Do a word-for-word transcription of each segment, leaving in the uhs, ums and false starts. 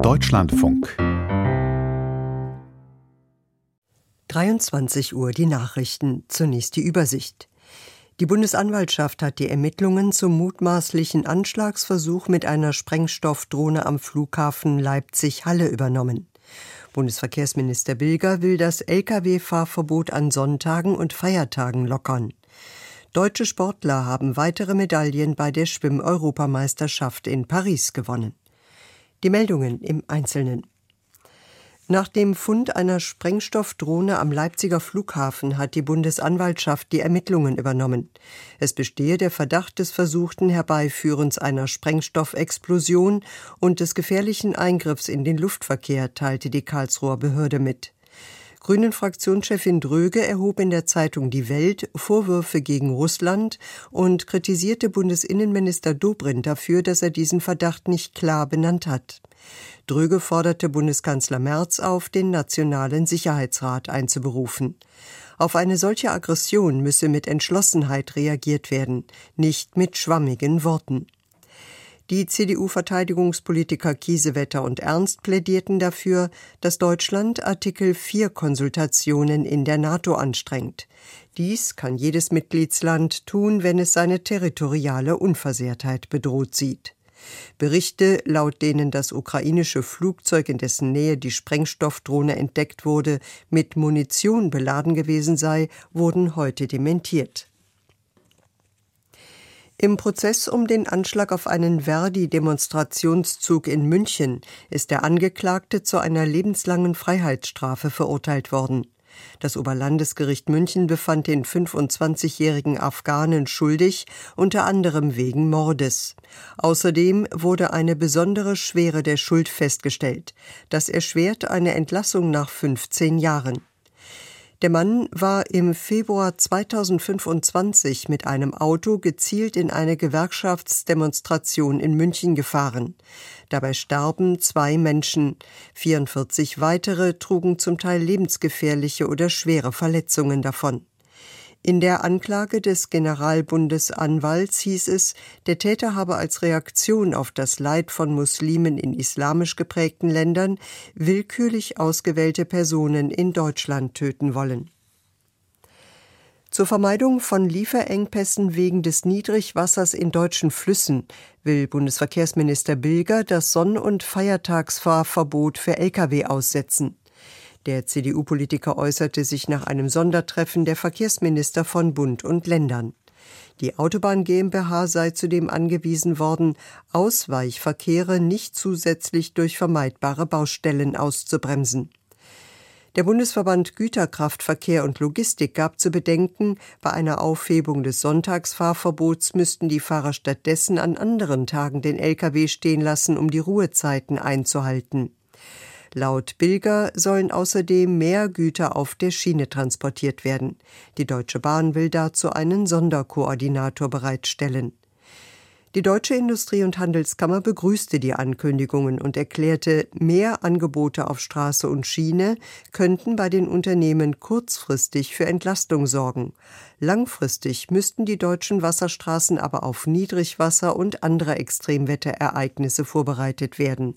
Deutschlandfunk. dreiundzwanzig Uhr die Nachrichten, zunächst die Übersicht. Die Bundesanwaltschaft hat die Ermittlungen zum mutmaßlichen Anschlagsversuch mit einer Sprengstoffdrohne am Flughafen Leipzig-Halle übernommen. Bundesverkehrsminister Bilger will das L K W-Fahrverbot an Sonntagen und Feiertagen lockern. Deutsche Sportler haben weitere Medaillen bei der Schwimm-Europameisterschaft in Paris gewonnen. Die Meldungen im Einzelnen. Nach dem Fund einer Sprengstoffdrohne am Leipziger Flughafen hat die Bundesanwaltschaft die Ermittlungen übernommen. Es bestehe der Verdacht des versuchten Herbeiführens einer Sprengstoffexplosion und des gefährlichen Eingriffs in den Luftverkehr, teilte die Karlsruher Behörde mit. Grünen-Fraktionschefin Dröge erhob in der Zeitung Die Welt Vorwürfe gegen Russland und kritisierte Bundesinnenminister Dobrindt dafür, dass er diesen Verdacht nicht klar benannt hat. Dröge forderte Bundeskanzler Merz auf, den Nationalen Sicherheitsrat einzuberufen. Auf eine solche Aggression müsse mit Entschlossenheit reagiert werden, nicht mit schwammigen Worten. Die C D U-Verteidigungspolitiker Kiesewetter und Ernst plädierten dafür, dass Deutschland Artikel vier Konsultationen in der NATO anstrengt. Dies kann jedes Mitgliedsland tun, wenn es seine territoriale Unversehrtheit bedroht sieht. Berichte, laut denen das ukrainische Flugzeug, in dessen Nähe die Sprengstoffdrohne entdeckt wurde, mit Munition beladen gewesen sei, wurden heute dementiert. Im Prozess um den Anschlag auf einen Verdi-Demonstrationszug in München ist der Angeklagte zu einer lebenslangen Freiheitsstrafe verurteilt worden. Das Oberlandesgericht München befand den fünfundzwanzigjährigen Afghanen schuldig, unter anderem wegen Mordes. Außerdem wurde eine besondere Schwere der Schuld festgestellt. Das erschwert eine Entlassung nach fünfzehn Jahren. Der Mann war im Februar zweitausendfünfundzwanzig mit einem Auto gezielt in eine Gewerkschaftsdemonstration in München gefahren. Dabei starben zwei Menschen. vierundvierzig weitere trugen zum Teil lebensgefährliche oder schwere Verletzungen davon. In der Anklage des Generalbundesanwalts hieß es, der Täter habe als Reaktion auf das Leid von Muslimen in islamisch geprägten Ländern willkürlich ausgewählte Personen in Deutschland töten wollen. Zur Vermeidung von Lieferengpässen wegen des Niedrigwassers in deutschen Flüssen will Bundesverkehrsminister Bilger das Sonn- und Feiertagsfahrverbot für L K W aussetzen. Der C D U-Politiker äußerte sich nach einem Sondertreffen der Verkehrsminister von Bund und Ländern. Die Autobahn GmbH sei zudem angewiesen worden, Ausweichverkehre nicht zusätzlich durch vermeidbare Baustellen auszubremsen. Der Bundesverband Güterkraftverkehr und Logistik gab zu bedenken, bei einer Aufhebung des Sonntagsfahrverbots müssten die Fahrer stattdessen an anderen Tagen den L K W stehen lassen, um die Ruhezeiten einzuhalten. Laut Bilger sollen außerdem mehr Güter auf der Schiene transportiert werden. Die Deutsche Bahn will dazu einen Sonderkoordinator bereitstellen. Die Deutsche Industrie- und Handelskammer begrüßte die Ankündigungen und erklärte, mehr Angebote auf Straße und Schiene könnten bei den Unternehmen kurzfristig für Entlastung sorgen. Langfristig müssten die deutschen Wasserstraßen aber auf Niedrigwasser und andere Extremwetterereignisse vorbereitet werden.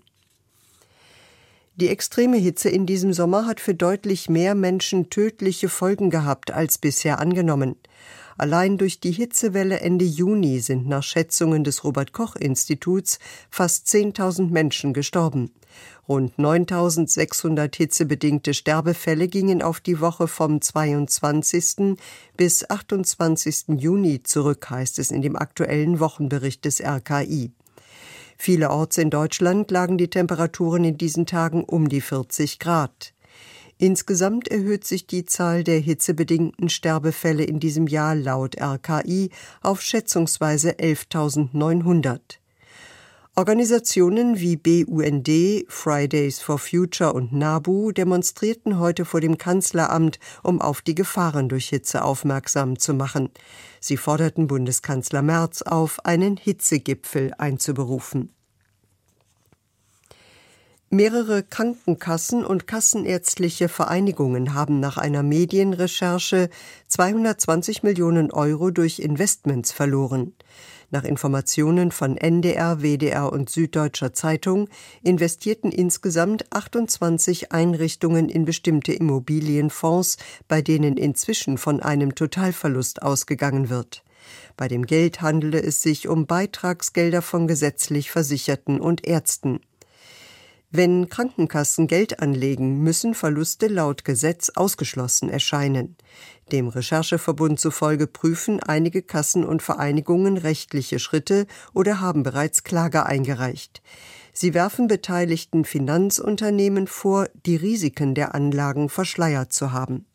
Die extreme Hitze in diesem Sommer hat für deutlich mehr Menschen tödliche Folgen gehabt als bisher angenommen. Allein durch die Hitzewelle Ende Juni sind nach Schätzungen des Robert-Koch-Instituts fast zehntausend Menschen gestorben. Rund neuntausendsechshundert hitzebedingte Sterbefälle gingen auf die Woche vom zweiundzwanzigsten bis achtundzwanzigsten Juni zurück, heißt es in dem aktuellen Wochenbericht des R K I. Vielerorts in Deutschland lagen die Temperaturen in diesen Tagen um die vierzig Grad. Insgesamt erhöht sich die Zahl der hitzebedingten Sterbefälle in diesem Jahr laut R K I auf schätzungsweise elftausendneunhundert. Organisationen wie B U N D, Fridays for Future und NABU demonstrierten heute vor dem Kanzleramt, um auf die Gefahren durch Hitze aufmerksam zu machen. Sie forderten Bundeskanzler Merz auf, einen Hitzegipfel einzuberufen. Mehrere Krankenkassen und kassenärztliche Vereinigungen haben nach einer Medienrecherche zweihundertzwanzig Millionen Euro durch Investments verloren. Nach Informationen von N D R, W D R und Süddeutscher Zeitung investierten insgesamt achtundzwanzig Einrichtungen in bestimmte Immobilienfonds, bei denen inzwischen von einem Totalverlust ausgegangen wird. Bei dem Geld handele es sich um Beitragsgelder von gesetzlich Versicherten und Ärzten. Wenn Krankenkassen Geld anlegen, müssen Verluste laut Gesetz ausgeschlossen erscheinen. Dem Rechercheverbund zufolge prüfen einige Kassen und Vereinigungen rechtliche Schritte oder haben bereits Klage eingereicht. Sie werfen beteiligten Finanzunternehmen vor, die Risiken der Anlagen verschleiert zu haben.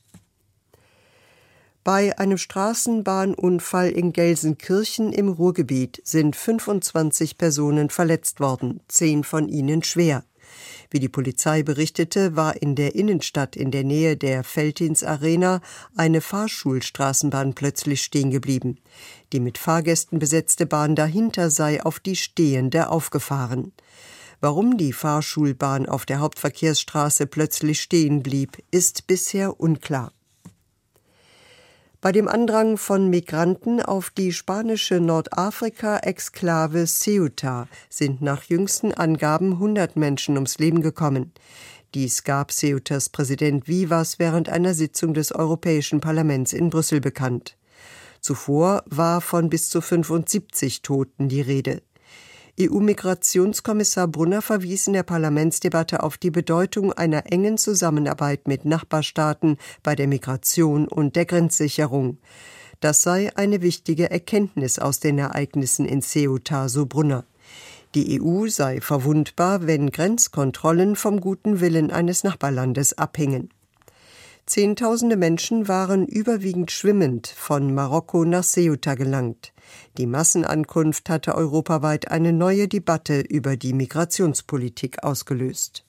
Bei einem Straßenbahnunfall in Gelsenkirchen im Ruhrgebiet sind fünfundzwanzig Personen verletzt worden, zehn von ihnen schwer. Wie die Polizei berichtete, war in der Innenstadt in der Nähe der Veltins Arena eine Fahrschulstraßenbahn plötzlich stehen geblieben. Die mit Fahrgästen besetzte Bahn dahinter sei auf die stehende aufgefahren. Warum die Fahrschulbahn auf der Hauptverkehrsstraße plötzlich stehen blieb, ist bisher unklar. Bei dem Andrang von Migranten auf die spanische Nordafrika-Exklave Ceuta sind nach jüngsten Angaben hundert Menschen ums Leben gekommen. Dies gab Ceutas Präsident Vivas während einer Sitzung des Europäischen Parlaments in Brüssel bekannt. Zuvor war von bis zu fünfundsiebzig Toten die Rede. E U-Migrationskommissar Brunner verwies in der Parlamentsdebatte auf die Bedeutung einer engen Zusammenarbeit mit Nachbarstaaten bei der Migration und der Grenzsicherung. Das sei eine wichtige Erkenntnis aus den Ereignissen in Ceuta, so Brunner. Die E U sei verwundbar, wenn Grenzkontrollen vom guten Willen eines Nachbarlandes abhängen. Zehntausende Menschen waren überwiegend schwimmend von Marokko nach Ceuta gelangt. Die Massenankunft hatte europaweit eine neue Debatte über die Migrationspolitik ausgelöst.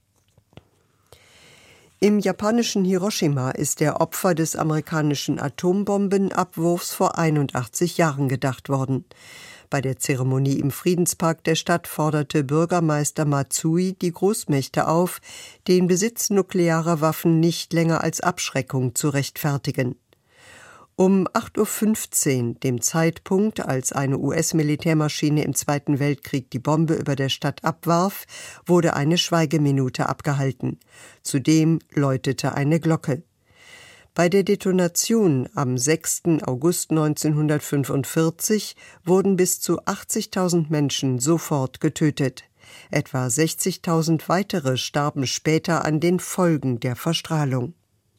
Im japanischen Hiroshima ist der Opfer des amerikanischen Atombombenabwurfs vor einundachtzig Jahren gedacht worden. Bei der Zeremonie im Friedenspark der Stadt forderte Bürgermeister Matsui die Großmächte auf, den Besitz nuklearer Waffen nicht länger als Abschreckung zu rechtfertigen. Um acht Uhr fünfzehn, dem Zeitpunkt, als eine U S-Militärmaschine im Zweiten Weltkrieg die Bombe über der Stadt abwarf, wurde eine Schweigeminute abgehalten. Zudem läutete eine Glocke. Bei der Detonation am sechsten August neunzehnhundertfünfundvierzig wurden bis zu achtzigtausend Menschen sofort getötet. Etwa sechzigtausend weitere starben später an den Folgen der Verstrahlung.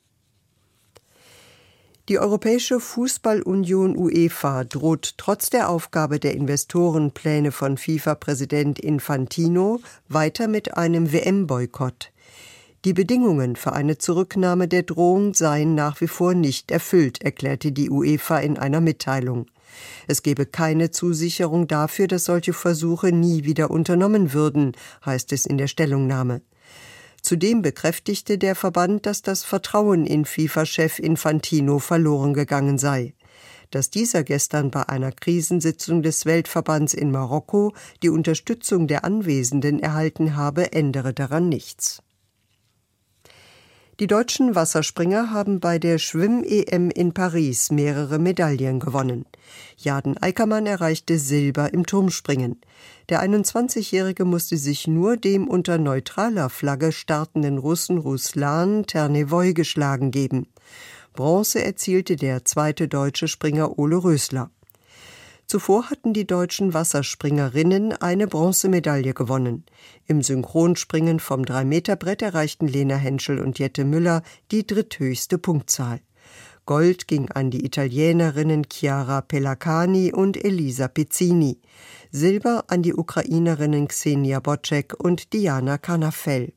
Die Europäische Fußballunion UEFA droht trotz der Aufgabe der Investorenpläne von FIFA-Präsident Infantino weiter mit einem W M-Boykott. Die Bedingungen für eine Zurücknahme der Drohung seien nach wie vor nicht erfüllt, erklärte die UEFA in einer Mitteilung. Es gebe keine Zusicherung dafür, dass solche Versuche nie wieder unternommen würden, heißt es in der Stellungnahme. Zudem bekräftigte der Verband, dass das Vertrauen in FIFA-Chef Infantino verloren gegangen sei. Dass dieser gestern bei einer Krisensitzung des Weltverbands in Marokko die Unterstützung der Anwesenden erhalten habe, ändere daran nichts. Die deutschen Wasserspringer haben bei der Schwimm-E M in Paris mehrere Medaillen gewonnen. Jaden Eickermann erreichte Silber im Turmspringen. Der einundzwanzigjährige musste sich nur dem unter neutraler Flagge startenden Russen Ruslan Ternevoy geschlagen geben. Bronze erzielte der zweite deutsche Springer Ole Rösler. Zuvor hatten die deutschen Wasserspringerinnen eine Bronzemedaille gewonnen. Im Synchronspringen vom drei Meter Brett erreichten Lena Henschel und Jette Müller die dritthöchste Punktzahl. Gold ging an die Italienerinnen Chiara Pellacani und Elisa Pizzini. Silber an die Ukrainerinnen Ksenia Bocek und Diana Carnafell.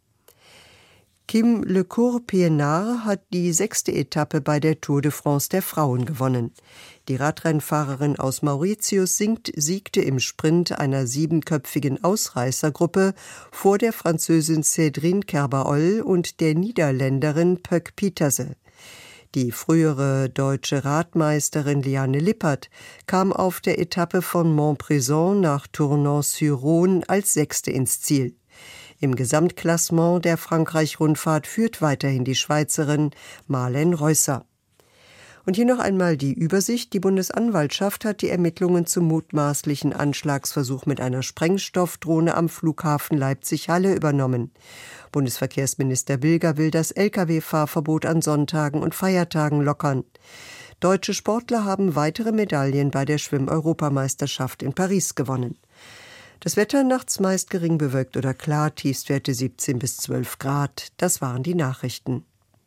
Kim Lecourt-Pienaar hat die sechste Etappe bei der Tour de France der Frauen gewonnen. Die Radrennfahrerin aus Mauritius singt, siegte im Sprint einer siebenköpfigen Ausreißergruppe vor der Französin Cédrine Kerbaol und der Niederländerin Pöck Pieterse. Die frühere deutsche Radmeisterin Liane Lippert kam auf der Etappe von Montbrison nach Tournon-sur-Rhône als Sechste ins Ziel. Im Gesamtklassement der Frankreich-Rundfahrt führt weiterhin die Schweizerin Marlène Reusser. Und hier noch einmal die Übersicht. Die Bundesanwaltschaft hat die Ermittlungen zum mutmaßlichen Anschlagsversuch mit einer Sprengstoffdrohne am Flughafen Leipzig-Halle übernommen. Bundesverkehrsminister Bilger will das L K W-Fahrverbot an Sonntagen und Feiertagen lockern. Deutsche Sportler haben weitere Medaillen bei der Schwimm-Europameisterschaft in Paris gewonnen. Das Wetter nachts meist gering bewölkt oder klar, Tiefstwerte siebzehn bis zwölf Grad. Das waren die Nachrichten.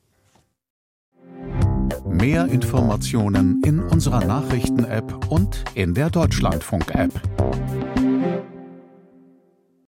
Mehr Informationen in unserer Nachrichten-App und in der Deutschlandfunk-App.